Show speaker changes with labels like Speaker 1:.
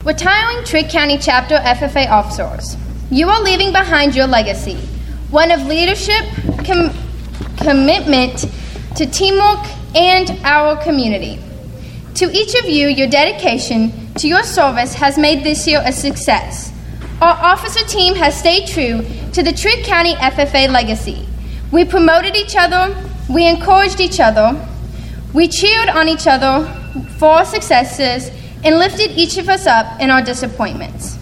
Speaker 1: Retiring Trigg County Chapter FFA officers, you are leaving behind your legacy, one of leadership, commitment to teamwork, and our community. To each of you, your dedication to your service has made this year a success. Our officer team has stayed true to the Trigg County FFA legacy. We promoted each other, we encouraged each other, we cheered on each other for our successes, and lifted each of us up in our disappointments.